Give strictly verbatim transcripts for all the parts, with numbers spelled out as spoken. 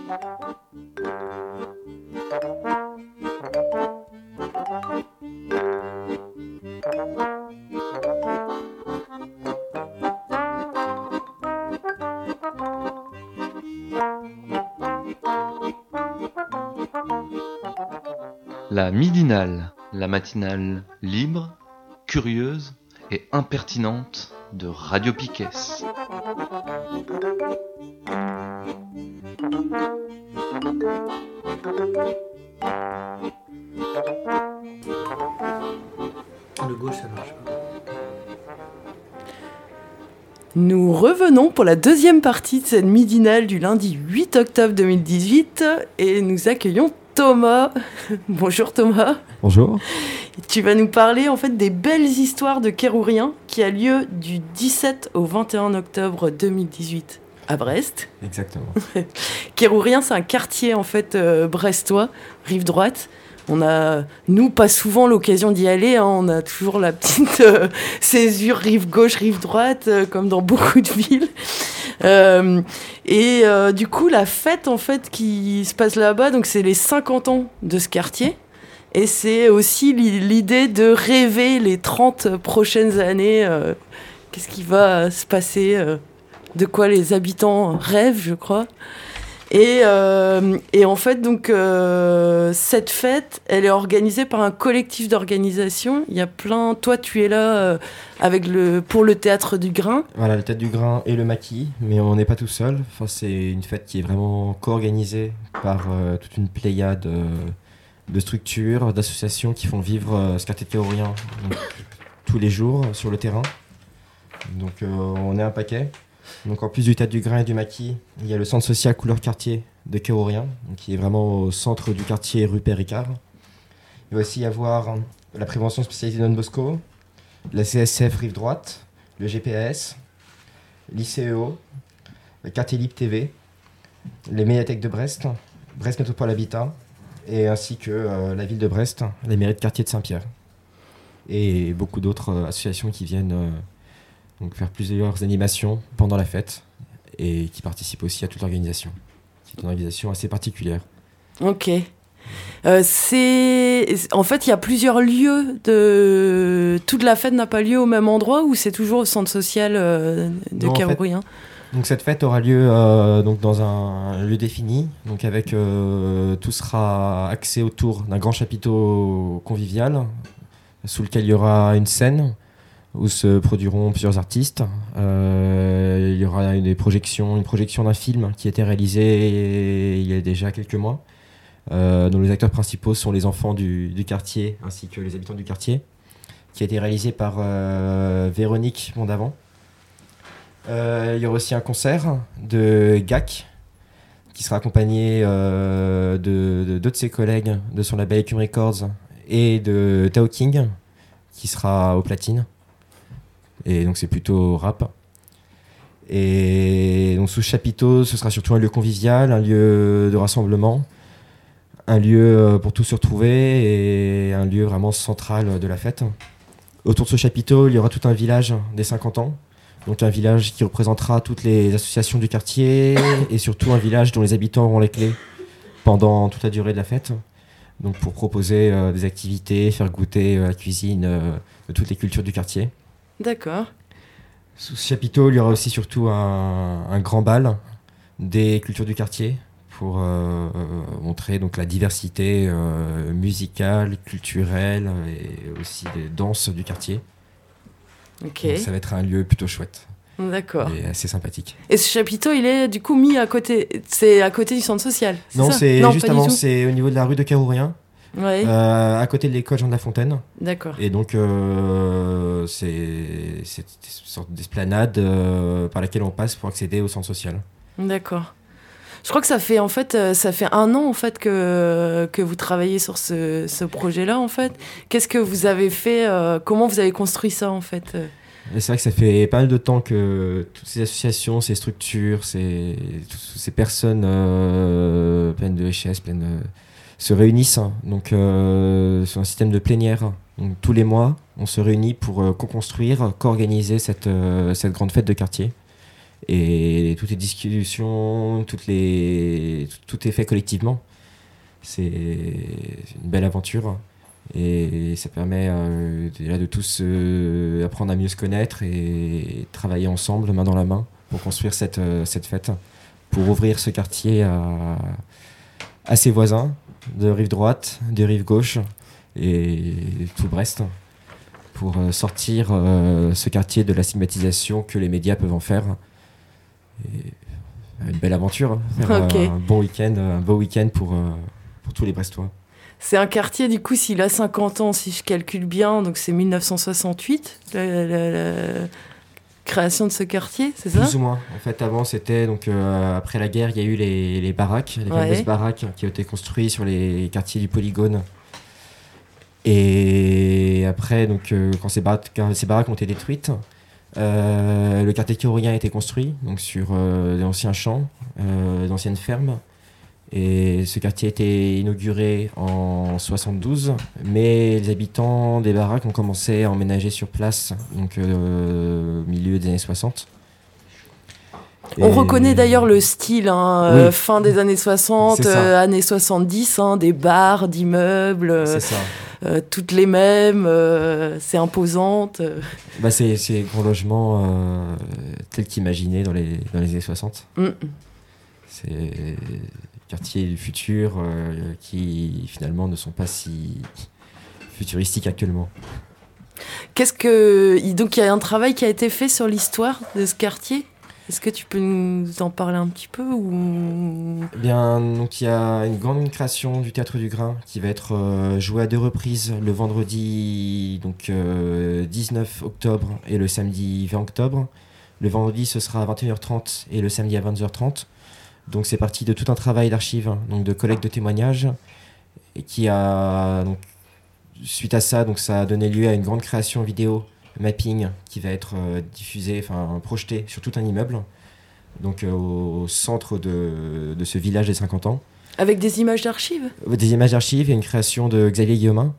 La midinale, la matinale libre, curieuse et impertinente de Radio Piquet. Le gauche, ça marche pas. Nous revenons pour la deuxième partie de cette midinale du lundi huit octobre deux mille dix-huit et nous accueillons Thomas. Bonjour Thomas. Bonjour. Tu vas nous parler en fait des belles histoires de Kérourien qui a lieu du dix-sept au vingt et un octobre deux mille dix-huit à Brest. Exactement. Kérourien, c'est un quartier en fait euh, brestois, rive droite. On a, nous, pas souvent l'occasion d'y aller. Hein. On a toujours la petite euh, césure rive gauche, rive droite, euh, comme dans beaucoup de villes. Euh, et euh, du coup, la fête en fait qui se passe là-bas, donc c'est les cinquante ans de ce quartier. Et c'est aussi l'idée de rêver les trente prochaines années. Euh, qu'est-ce qui va se passer euh, de quoi les habitants rêvent, je crois. Et, euh, et en fait, donc, euh, cette fête, elle est organisée par un collectif d'organisation. Il y a plein... Toi, tu es là euh, avec le, pour le Théâtre du Grain. Voilà, le Théâtre du Grain et le Maquis, mais on n'est pas tout seul. Enfin, c'est une fête qui est vraiment co-organisée par euh, toute une pléiade euh, de structures, d'associations qui font vivre euh, ce quartier de Kérourien donc, tous les jours sur le terrain. Donc, euh, on est un paquet. Donc en plus du Théâtre du Grain et du Maquis, il y a le centre social Couleur Quartier de Kérourien, qui est vraiment au centre du quartier rue Péricard. Il va aussi y avoir la prévention spécialisée Don Bosco, la C S F Rive Droite, le G P S, l'I C E O, le quartier Libre T V, les médiathèques de Brest, Brest Métropole Habitat, et ainsi que euh, la ville de Brest, les mairies de quartier de Saint-Pierre. Et beaucoup d'autres euh, associations qui viennent... Euh, donc faire plusieurs animations pendant la fête et qui participent aussi à toute l'organisation. C'est une organisation assez particulière. Ok. Euh, c'est... En fait, il y a plusieurs lieux de... Toute la fête n'a pas lieu au même endroit ou c'est toujours au centre social euh, de Kérourien ? Donc cette fête aura lieu euh, donc dans un lieu défini, donc avec euh, tout sera axé autour d'un grand chapiteau convivial sous lequel il y aura une scène où se produiront plusieurs artistes. Euh, il y aura une projection, une projection d'un film qui a été réalisé il y a déjà quelques mois, euh, dont les acteurs principaux sont les enfants du, du quartier ainsi que les habitants du quartier, qui a été réalisé par euh, Véronique Mondavant. Euh, il y aura aussi un concert de G A C qui sera accompagné euh, de, de deux de ses collègues de son label Ecume Records et de Tao King qui sera au platine. Et donc c'est plutôt rap. Et donc sous ce chapiteau, ce sera surtout un lieu convivial, un lieu de rassemblement, un lieu pour tous se retrouver et un lieu vraiment central de la fête. Autour de ce chapiteau, il y aura tout un village des cinquante ans, donc un village qui représentera toutes les associations du quartier et surtout un village dont les habitants auront les clés pendant toute la durée de la fête. Donc pour proposer euh, des activités, faire goûter euh, la cuisine euh, de toutes les cultures du quartier. D'accord. Sous ce chapiteau, il y aura aussi surtout un, un grand bal des cultures du quartier pour euh, montrer donc la diversité euh, musicale, culturelle et aussi des danses du quartier. Ok. Donc ça va être un lieu plutôt chouette. D'accord. Et assez sympathique. Et ce chapiteau, il est du coup mis à côté. C'est à côté du centre social. C'est non, ça c'est non, justement c'est au niveau de la rue de Kérourien. Ouais. Euh, à côté de l'école Jean de La Fontaine. D'accord. Et donc, euh, c'est, c'est une sorte d'esplanade euh, par laquelle on passe pour accéder au centre social. D'accord. Je crois que ça fait en fait, euh, ça fait un an en fait que que vous travaillez sur ce, ce projet-là en fait. Qu'est-ce que vous avez fait euh, Comment vous avez construit ça en fait Et c'est vrai que ça fait pas mal de temps que toutes ces associations, ces structures, ces, toutes ces personnes euh, pleines de richesses, pleines de, se réunissent donc euh, sur un système de plénière. Donc tous les mois, on se réunit pour euh, co-construire, co-organiser cette, euh, cette grande fête de quartier. Et toutes les discussions, toutes les... tout est fait collectivement. C'est une belle aventure. Et ça permet euh, déjà de tous euh, apprendre à mieux se connaître et travailler ensemble, main dans la main, pour construire cette, euh, cette fête, pour ouvrir ce quartier à, à ses voisins, de rive droite, de rive gauche et tout Brest, pour euh, sortir euh, ce quartier de la stigmatisation que les médias peuvent en faire. Et une belle aventure, faire Okay. un bon week-end, un beau week-end pour, euh, pour tous les Brestois. C'est un quartier, du coup, s'il a cinquante ans, si je calcule bien, donc c'est mille neuf cent soixante-huit, la, la- la- la création de ce quartier, c'est ça? Plus ou moins. En fait, avant, c'était donc euh, après la guerre, il y a eu les, les baraques, les Ouais. fameuses baraques qui ont été construites sur les quartiers du Polygone. Et après, donc, euh, quand ces baraques, quand ces baraques ont été détruites, euh, le quartier théorien a été construit donc sur euh, d'anciens champs, euh, d'anciennes fermes. Et ce quartier a été inauguré en soixante-douze, mais les habitants des baraques ont commencé à emménager sur place, donc euh, au milieu des années soixante. On Et- reconnaît d'ailleurs le style, hein, euh, Oui. fin des années soixante, C'est ça. euh, années soixante-dix, hein, des bars, d'immeubles, euh, C'est ça. euh, toutes les mêmes, euh, c'est imposante. euh. Bah, c'est c'est grands logements euh, tels qu'imaginés dans les, dans les années soixante. Mm. C'est quartiers du futur euh, qui finalement ne sont pas si futuristiques actuellement. Qu'est-ce que... Donc il y a un travail qui a été fait sur l'histoire de ce quartier. Est-ce que tu peux nous en parler un petit peu ou... Eh bien, donc il y a une grande création du Théâtre du Grain qui va être euh, jouée à deux reprises le vendredi donc, euh, dix-neuf octobre et le samedi vingt octobre. Le vendredi, ce sera à vingt et une heures trente et le samedi à vingt-deux heures trente. Donc c'est parti de tout un travail d'archives, donc de collecte de témoignages, et qui a donc, suite à ça, donc ça a donné lieu à une grande création vidéo mapping qui va être euh, diffusée, enfin projetée sur tout un immeuble, donc euh, au centre de, de ce village des cinquante ans. Avec des images d'archives? Des images d'archives et une création de Xavier Guillaumin,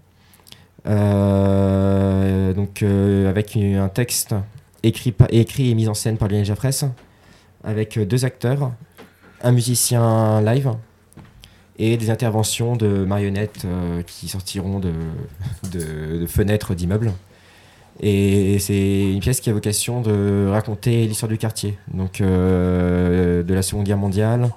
euh, donc euh, avec une- un texte écrit, pa- écrit et mis en scène par Lionel Jaffresse, avec euh, deux acteurs, un musicien live et des interventions de marionnettes euh, qui sortiront de, de, de fenêtres d'immeubles. Et c'est une pièce qui a vocation de raconter l'histoire du quartier, donc euh, de la Seconde Guerre mondiale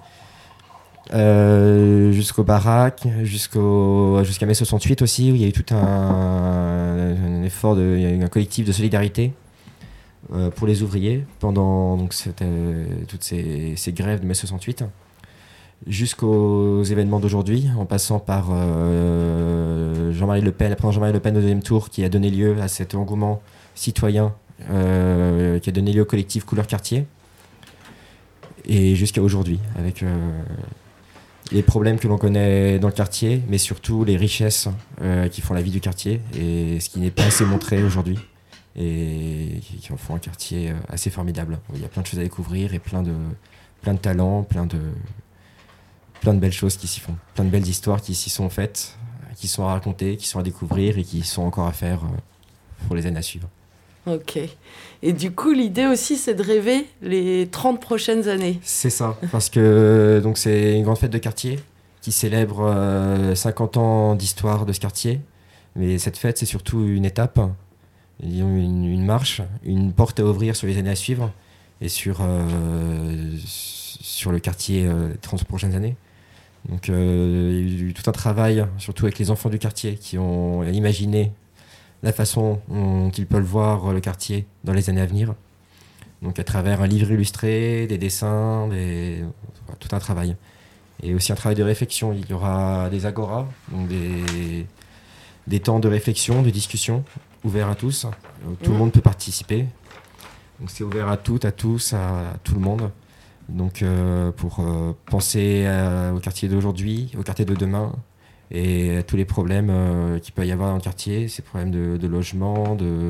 euh, jusqu'aux baraques, jusqu'au, jusqu'à mai soixante-huit aussi, où il y a eu tout un, un effort, de, il y a eu un collectif de solidarité euh, pour les ouvriers pendant donc, cette, euh, toutes ces, ces grèves de mai soixante-huit, jusqu'aux événements d'aujourd'hui, en passant par euh, Jean-Marie Le Pen, après Jean-Marie Le Pen au deuxième tour, qui a donné lieu à cet engouement citoyen, euh, qui a donné lieu au collectif Couleur Quartier, et jusqu'à aujourd'hui, avec euh, les problèmes que l'on connaît dans le quartier, mais surtout les richesses euh, qui font la vie du quartier, et ce qui n'est pas assez montré aujourd'hui, et qui, qui en font un quartier euh, assez formidable, où il y a plein de choses à découvrir, et plein de, plein de talents, plein de... plein de belles choses qui s'y font, plein de belles histoires qui s'y sont faites, qui sont à raconter, qui sont à découvrir et qui sont encore à faire euh, pour les années à suivre. Ok. Et du coup, l'idée aussi, c'est de rêver les trente prochaines années. C'est ça, parce que donc c'est une grande fête de quartier qui célèbre euh, cinquante ans d'histoire de ce quartier. Mais cette fête, c'est surtout une étape, une, une marche, une porte à ouvrir sur les années à suivre et sur, euh, sur le quartier euh, les trente prochaines années. Donc euh, il y a eu tout un travail, surtout avec les enfants du quartier, qui ont imaginé la façon dont ils peuvent voir le quartier dans les années à venir. Donc à travers un livre illustré, des dessins, des... tout un travail. Et aussi un travail de réflexion. Il y aura des agoras, donc des, des temps de réflexion, de discussion, ouverts à tous. Tout le monde peut participer. Donc c'est ouvert à toutes, à tous, à, à tout le monde. Donc euh, pour euh, penser à, au quartier d'aujourd'hui, au quartier de demain, et à tous les problèmes euh, qu'il peut y avoir dans le quartier, ces problèmes de, de logement, de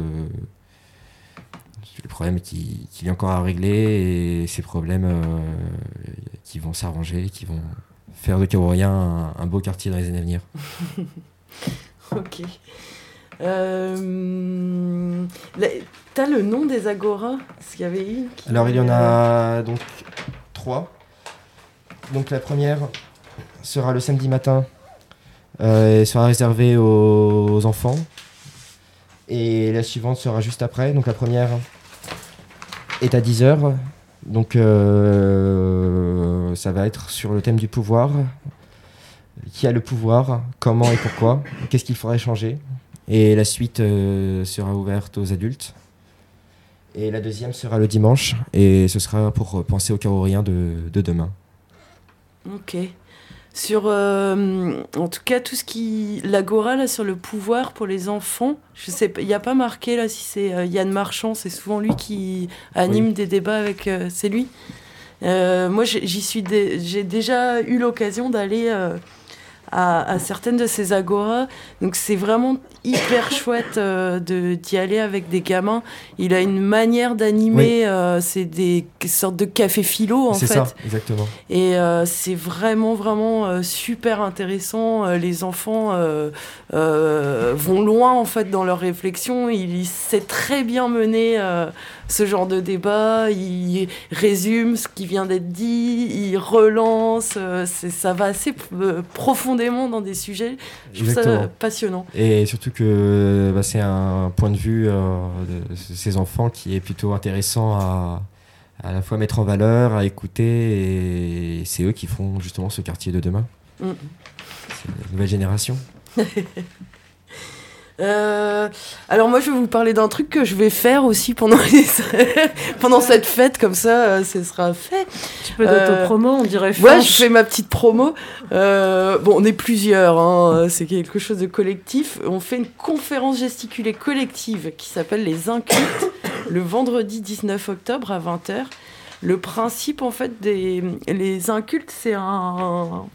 les problèmes qui, qu'il y a encore à régler, et ces problèmes euh, qui vont s'arranger, qui vont faire de Carourien un, un beau quartier dans les années à venir. Ok. Euh, la- T'as le nom des agoras? Parce qu'il y avait une qui... Alors il y en a donc trois. Donc la première sera le samedi matin, euh, et sera réservée aux, aux enfants. Et la suivante sera juste après. Donc la première est à dix heures. Donc euh, ça va être sur le thème du pouvoir. Qui a le pouvoir? Comment et pourquoi? Qu'est-ce qu'il faudrait changer? Et la suite euh, sera ouverte aux adultes. Et la deuxième sera le dimanche. Et ce sera pour penser aux caroriens de, de demain. Ok. Sur, euh, en tout cas, tout ce qui... L'agora, là, sur le pouvoir pour les enfants, je sais pas, il n'y a pas marqué, là, si c'est euh, Yann Marchand, c'est souvent lui qui anime Oui. des débats avec... euh, c'est lui. Euh, moi, j'ai- j'y suis dé- j'ai déjà eu l'occasion d'aller euh, à, à certaines de ces agoras. Donc, c'est vraiment hyper chouette euh, de, d'y aller avec des gamins. Il a une manière d'animer, euh, c'est des sortes de café philo, en C'est fait. ça, exactement. Et euh, c'est vraiment, vraiment euh, super intéressant. Euh, les enfants euh, euh, vont loin, en fait, dans leurs réflexions. Il, il sait très bien mener euh, ce genre de débat. Il résume ce qui vient d'être dit. Il relance. Euh, c'est, ça va assez euh, profondément dans des sujets. Je trouve ça Exactement. euh, passionnant. Et surtout que bah, c'est un point de vue euh, de ces enfants qui est plutôt intéressant à, à la fois mettre en valeur, à écouter, et c'est eux qui font justement ce quartier de demain. Mm. C'est la nouvelle génération. Euh, alors moi je vais vous parler d'un truc que je vais faire aussi pendant, les... pendant cette fête, comme ça euh, ce sera fait. Tu peux Euh, d'autopromo, on dirait Ouais, Fanch. je fais ma petite promo. Euh, bon, on est plusieurs, hein, c'est quelque chose de collectif. On fait une conférence gesticulée collective qui s'appelle Les Incultes, le vendredi dix-neuf octobre à vingt heures. Le principe, en fait, des les Incultes, c'est un...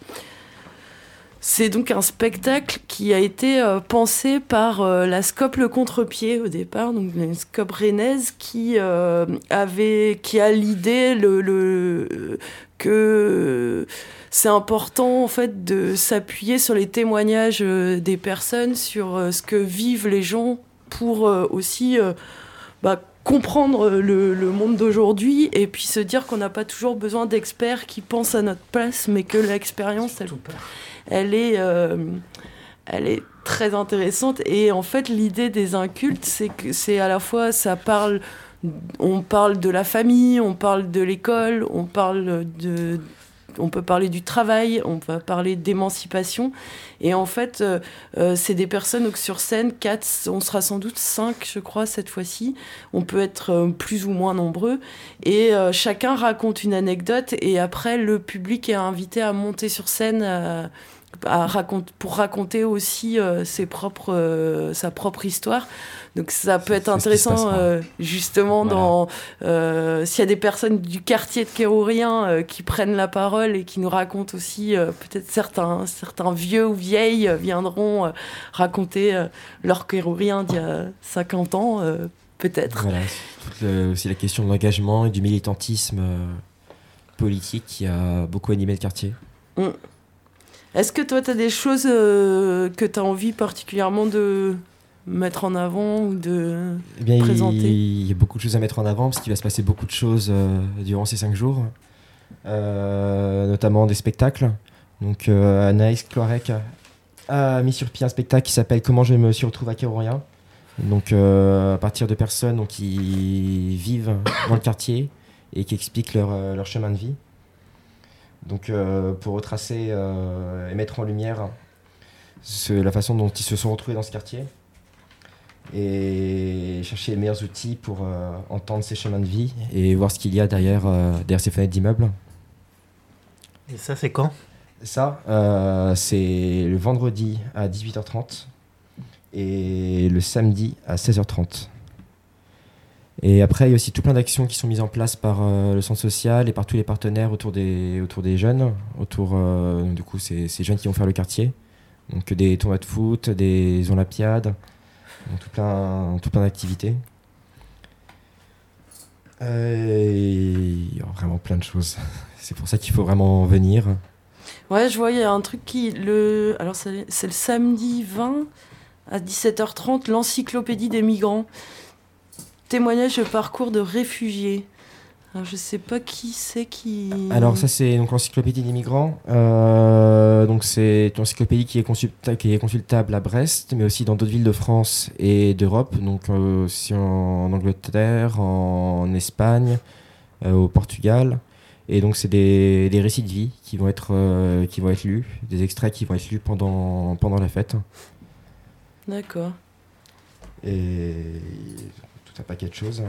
C'est donc un spectacle qui a été euh, pensé par euh, la Scope Le Contre-Pied au départ, donc une Scope rennaise qui euh, avait, qui a l'idée le, le que c'est important en fait de s'appuyer sur les témoignages euh, des personnes, sur euh, ce que vivent les gens pour euh, aussi euh, bah, comprendre le, le monde d'aujourd'hui et puis se dire qu'on n'a pas toujours besoin d'experts qui pensent à notre place, mais que l'expérience elle, elle est euh, elle est très intéressante. Et en fait l'idée des incultes, c'est que c'est à la fois ça parle on parle de la famille, on parle de l'école, on parle de on peut parler du travail, on va parler d'émancipation. Et en fait, euh, euh, c'est des personnes donc, sur scène, quatre, on sera sans doute cinq, je crois, cette fois-ci. On peut être euh, plus ou moins nombreux. Et euh, chacun raconte une anecdote. Et après, le public est invité à monter sur scène à, à raconte, pour raconter aussi euh, ses propres, euh, sa propre histoire. Donc ça peut être C'est ce qui se intéressant, passera. euh, justement, Voilà. dans euh, s'il y a des personnes du quartier de Kérourien euh, qui prennent la parole et qui nous racontent aussi, euh, peut-être certains, certains vieux ou vieilles euh, viendront euh, raconter euh, leur Kérourien d'il y a cinquante ans, euh, peut-être. Voilà, c'est toute le- aussi la question de l'engagement et du militantisme euh, politique qui a beaucoup animé le quartier. Mm. Est-ce que toi, tu as des choses euh, que tu as envie particulièrement de mettre en avant ou de Eh bien, il, présenter? il y a beaucoup de choses à mettre en avant parce qu'il va se passer beaucoup de choses euh, durant ces cinq jours, euh, notamment des spectacles. Donc euh, Anaïs Cloirec a mis sur pied un spectacle qui s'appelle Comment je me suis retrouvé à Kérourien. Donc euh, à partir de personnes donc, qui vivent dans le quartier et qui expliquent leur, euh, leur chemin de vie. Donc euh, pour retracer euh, et mettre en lumière ce- la façon dont ils se sont retrouvés dans ce quartier et chercher les meilleurs outils pour euh, entendre ces chemins de vie et voir ce qu'il y a derrière, euh, derrière ces fenêtres d'immeubles. Et ça, c'est quand? Ça, euh, c'est le vendredi à dix-huit heures trente et le samedi à seize heures trente. Et après, il y a aussi tout plein d'actions qui sont mises en place par euh, le centre social et par tous les partenaires autour des, autour des jeunes. Autour, euh, du coup, c'est ces jeunes qui vont faire le quartier. Donc des tournois de foot, des olympiades, donc tout plein, tout plein d'activités. Euh, et il y a vraiment plein de choses. C'est pour ça qu'il faut vraiment venir. Ouais, je vois, il y a un truc qui... Le... Alors, c'est c'est le samedi vingt À dix-sept heures trente, l'encyclopédie des migrants. Témoignage de parcours de réfugiés. Alors, je sais pas qui c'est qui... Alors ça c'est donc l'encyclopédie des migrants. Euh, donc c'est une encyclopédie qui est, consulta- qui est consultable à Brest, mais aussi dans d'autres villes de France et d'Europe. Donc euh, aussi en Angleterre, en Espagne, euh, au Portugal. Et donc c'est des, des récits de vie qui vont être euh, qui vont être lus, des extraits qui vont être lus pendant pendant la fête. D'accord. Et tout un paquet de choses.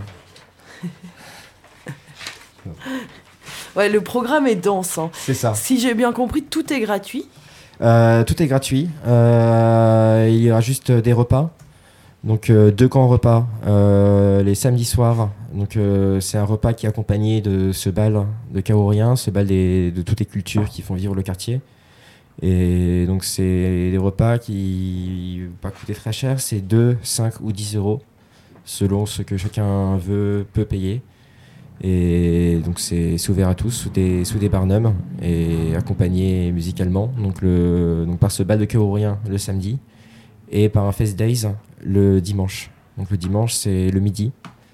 Ouais, le programme est dense. Hein. C'est ça. Si j'ai bien compris, tout est gratuit. Euh, tout est gratuit. Euh, il y aura juste des repas. Donc euh, deux grands repas euh, les samedis soirs. Donc euh, c'est un repas qui est accompagné de ce bal de Kaorien, ce bal des, de toutes les cultures qui font vivre le quartier. Et donc c'est des repas qui vont pas coûter très cher. C'est deux, cinq ou dix euros selon ce que chacun veut, peut payer. Et donc c'est, c'est ouvert à tous sous des, sous des barnums et accompagné musicalement. Donc, le, donc par ce bal de Kaorien le samedi et par un Fest Days le dimanche. Donc le dimanche c'est le midi.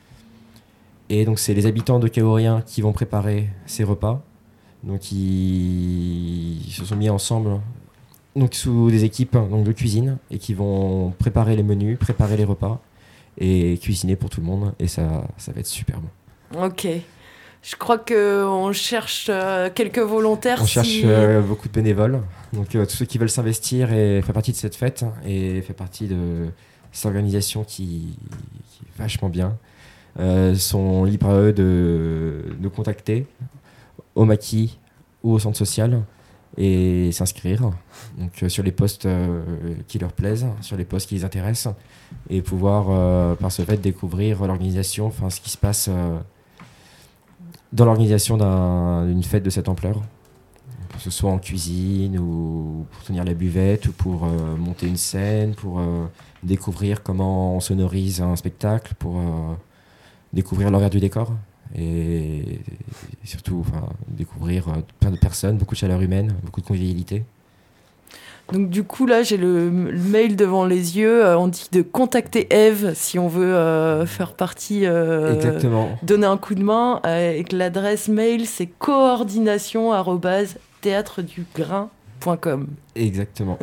Et donc c'est les habitants de Kaorien qui vont préparer ces repas. Donc ils, ils se sont mis ensemble donc sous des équipes donc de cuisine et qui vont préparer les menus, préparer les repas et cuisiner pour tout le monde. Et ça, ça va être super bon. Ok. Je crois qu'on cherche euh, quelques volontaires. On si... cherche euh, beaucoup de bénévoles. Donc euh, tous ceux qui veulent s'investir et faire partie de cette fête et faire partie de cette organisation qui, qui est vachement bien, euh, sont libres à eux de nous contacter au maquis ou au centre social et s'inscrire donc, euh, sur les postes euh, qui leur plaisent, sur les postes qui les intéressent et pouvoir euh, par ce fait découvrir l'organisation, enfin ce qui se passe euh, dans l'organisation d'un, d'une fête de cette ampleur, que ce soit en cuisine ou pour tenir la buvette ou pour euh, monter une scène, pour euh, découvrir comment on sonorise un spectacle, pour euh, découvrir l'envers du décor et, et surtout enfin, découvrir euh, plein de personnes, beaucoup de chaleur humaine, beaucoup de convivialité. Donc du coup là j'ai le, le mail devant les yeux, euh, on dit de contacter Eve si on veut euh, faire partie, euh, Exactement. donner un coup de main, euh, et que l'adresse mail c'est coordination arobase théâtre du grain point com. Exactement.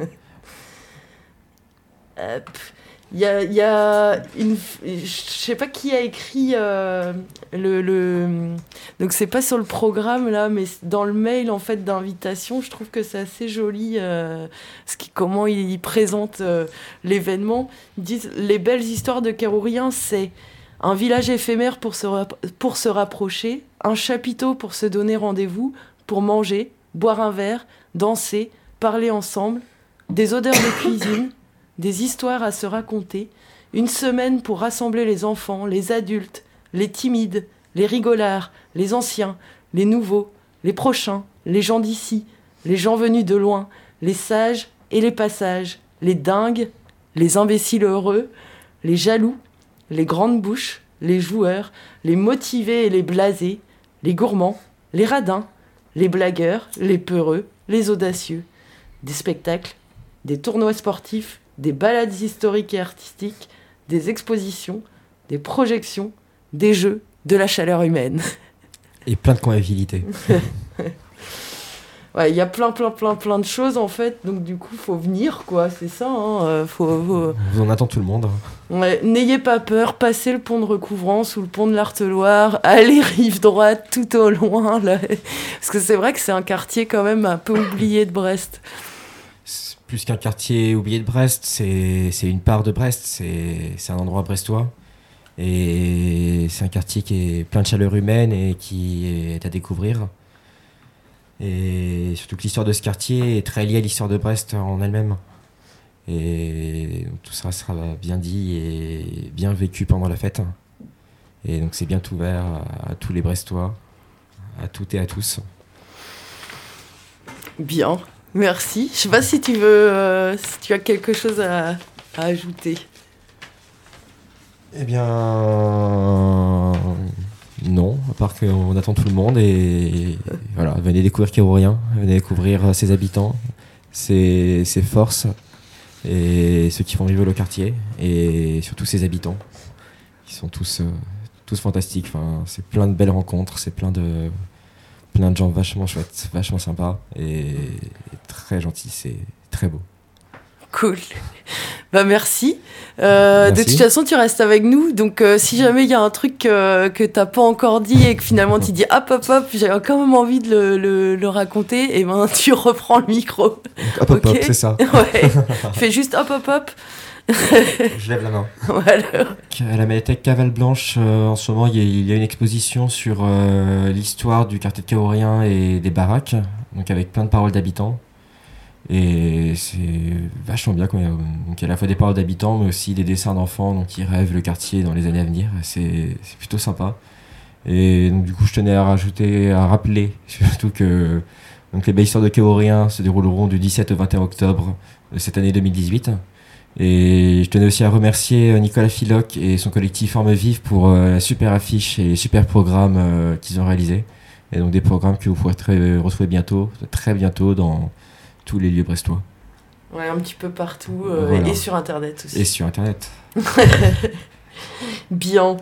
Hop. Il y a, il y a une... Je sais pas qui a écrit euh, le, le... Donc c'est pas sur le programme là, mais dans le mail en fait d'invitation, je trouve que c'est assez joli euh, ce qui, comment ils présentent euh, l'événement. Ils disent « Les belles histoires de Kaorien, c'est un village éphémère pour se, rap- pour se rapprocher, un chapiteau pour se donner rendez-vous, pour manger, boire un verre, danser, parler ensemble, des odeurs de cuisine, des histoires à se raconter, une semaine pour rassembler les enfants, les adultes, les timides, les rigolards, les anciens, les nouveaux, les prochains, les gens d'ici, les gens venus de loin, les sages et les passages, les dingues, les imbéciles heureux, les jaloux, les grandes bouches, les joueurs, les motivés et les blasés, les gourmands, les radins, les blagueurs, les peureux, les audacieux, des spectacles, des tournois sportifs, des balades historiques et artistiques, des expositions, des projections, des jeux, de la chaleur humaine. Et plein de convivialité. Ouais, il y a plein, plein, plein, plein de choses en fait, donc du coup, faut venir, quoi, c'est ça. Hein, euh, faut, faut... On attend tout le monde. Ouais, n'ayez pas peur, passez le pont de Recouvrance ou le pont de l'Arteloire, allez rive droite tout au loin, là. Parce que c'est vrai que c'est un quartier quand même un peu oublié de Brest. Plus qu'un quartier oublié de Brest, c'est, c'est une part de Brest, c'est, c'est un endroit brestois. Et c'est un quartier qui est plein de chaleur humaine et qui est à découvrir. Et surtout que l'histoire de ce quartier est très liée à l'histoire de Brest en elle-même. Et donc tout ça sera bien dit et bien vécu pendant la fête. Et donc c'est bien ouvert à, à tous les Brestois, à toutes et à tous. Bien. Merci. Je sais pas si tu veux, euh, si tu as quelque chose à, à ajouter. Eh bien, non, à part qu'on attend tout le monde et, et voilà, venez découvrir Kaorien, venez découvrir ses habitants, ses, ses forces et ceux qui font vivre le quartier, et surtout ses habitants, qui sont tous, euh, tous fantastiques. Enfin, c'est plein de belles rencontres, c'est plein de, plein de gens vachement chouettes, vachement sympas, et, et très gentils, c'est très beau. Cool. Bah merci. Euh, Merci. De toute façon, tu restes avec nous. Donc, euh, si jamais il y a un truc euh, que t'as pas encore dit et que finalement tu dis hop hop hop, j'ai quand même envie de le, le, le raconter, et ben tu reprends le micro. Donc, hop hop Ok. hop, c'est ça. Ouais. Fais juste hop hop hop. Je lève la main. Voilà. À la médiathèque Cavale Blanche, euh, en ce moment, il y, a, il y a une exposition sur euh, l'histoire du quartier de Caorien et des baraques, donc avec plein de paroles d'habitants. Et c'est vachement bien. Quoi. Donc, il y a à la fois des paroles d'habitants, mais aussi des dessins d'enfants donc, qui rêvent le quartier dans les années à venir. C'est, c'est plutôt sympa. Et donc, du coup, je tenais à rajouter, à rappeler surtout que donc, les belles histoires de Caorien se dérouleront du dix-sept au vingt et un octobre de cette année deux mille dix-huit. Et je tenais aussi à remercier Nicolas Filoc et son collectif Forme Vive pour euh, la super affiche et les super programmes euh, qu'ils ont réalisés. Et donc des programmes que vous pourrez très, retrouver bientôt, très bientôt dans tous les lieux brestois. Ouais, un petit peu partout euh, Voilà. et sur internet aussi. Et sur internet. Bien.